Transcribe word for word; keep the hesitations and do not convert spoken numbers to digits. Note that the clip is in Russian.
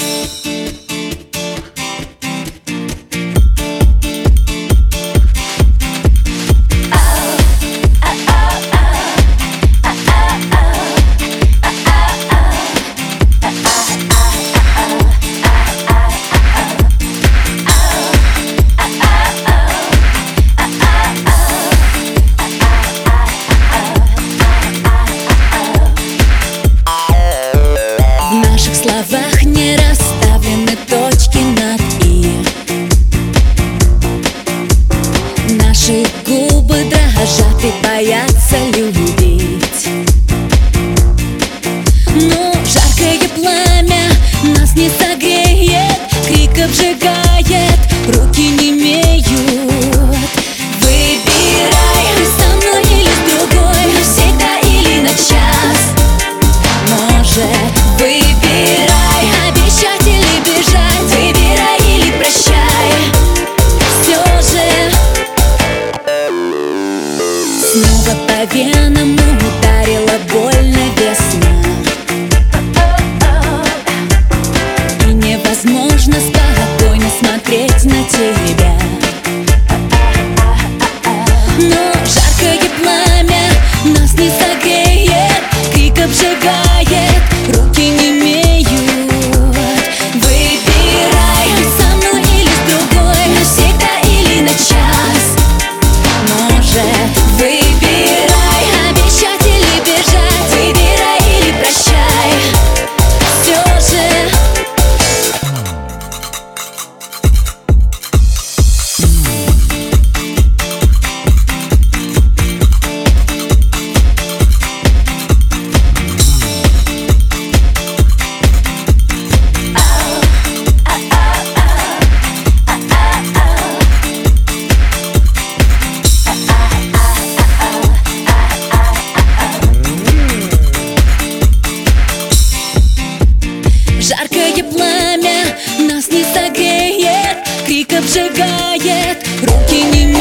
В словах не расставлены точки над «и». Наши губы дрожат и боятся любить. Но жаркое пламя нас не согреет, крик обжигает, руки немеют. Выбирай, ты со мной или с другой, навсегда или на час. Может, выбирай, обещать или бежать, выбирай или прощай. Все же снова по венам ударила больно весна, и невозможно спокойно смотреть на тебя. Но жаркое пламя нас не согреет, крик обжигает, руки немеют. Выбирай, со мной или с другой, навсегда или на час. Может, выбирай, обещать или бежать, выбирай или прощай. Все же жаркое пламя нас не согреет, крик обжигает, руки не